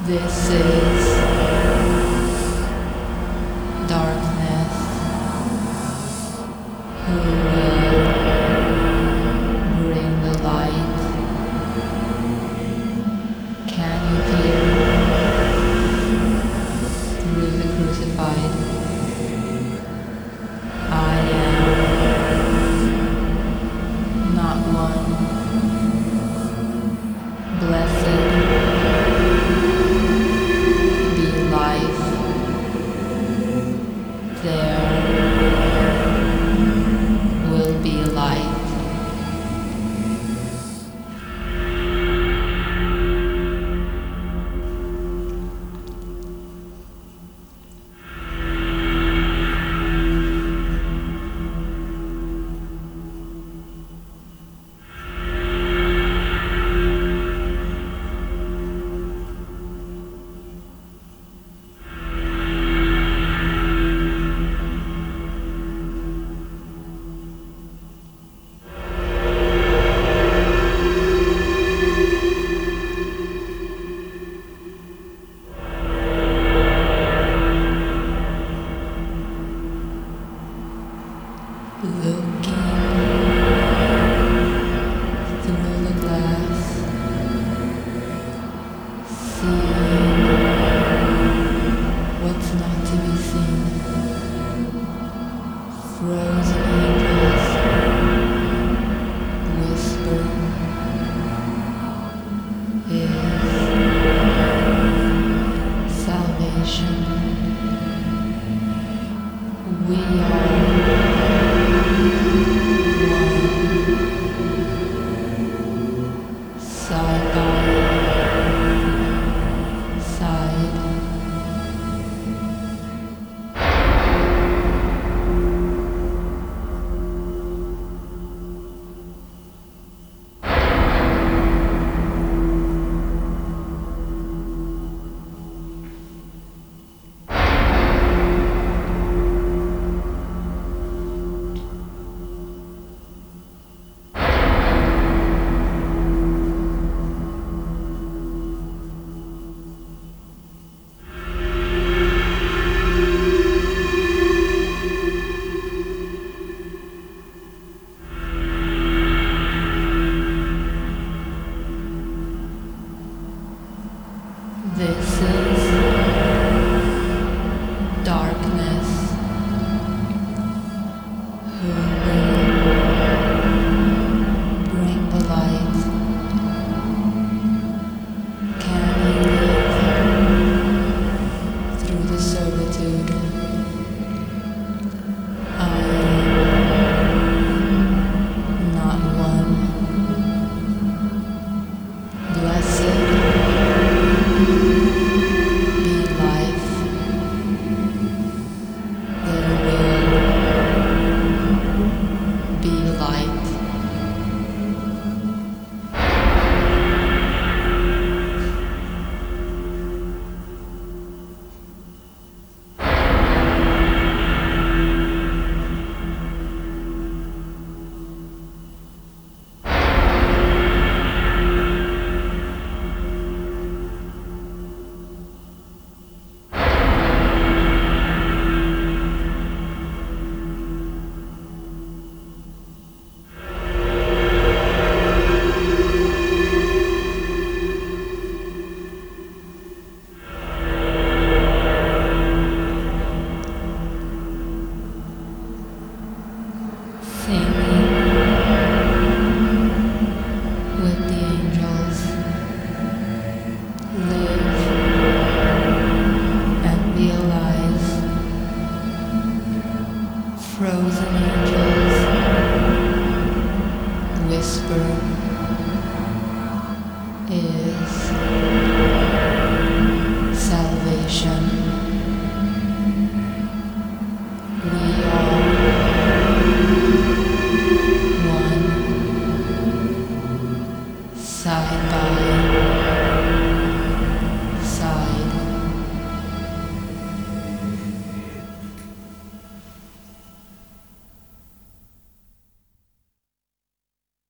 This is darkness who will bring the light. Can you peer through the crucified? I am not one. Blessed be life. There will be light. Looking through the glass, seeing what's not to be seen. Frozen angels whisper is salvation. We are side by side. This is darkness who will bring the light. Can you live through the servitude? I am not one. Blessed be life. There will be light. Singing with the angels, live and realize. Frozen angels whisper